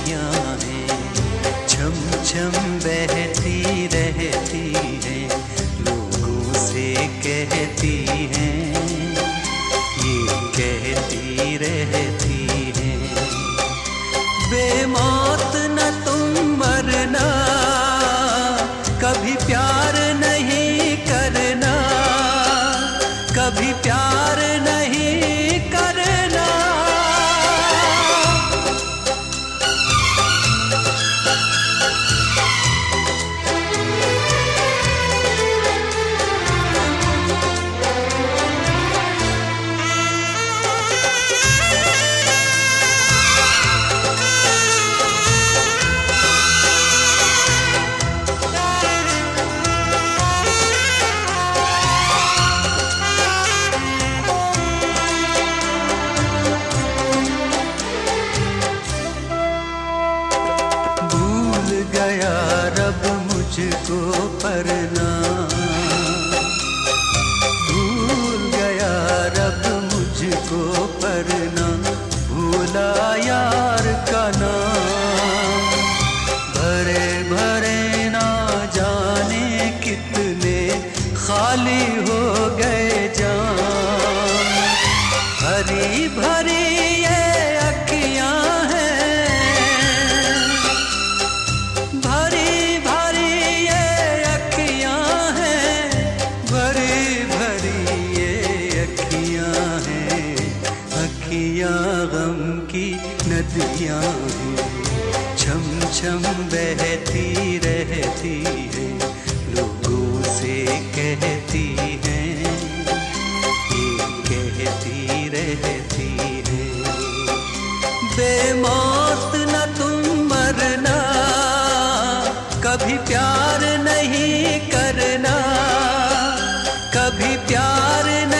नदियाँ हैं, छम छम बहती रहती हैं, लोगों से कहती हैं, ये कहती रहती हैं, बेमौत न तुम मरना, कभी प्यार नहीं करना, कभी प्यार नहीं करना। गया रब मुझको परना, भूल गया रब मुझको परना, भूला यार का नाम, भरे भरे ना जाने कितने खाली हो गए जाम, भरी भरी ये अखियां गम की नदियाँ हैं, छम छम बहती रहती हैं, लोगों से कहती हैं, ये कहती रहती हैं, बेमौत न तुम मरना, कभी प्यार नहीं करना, कभी प्यार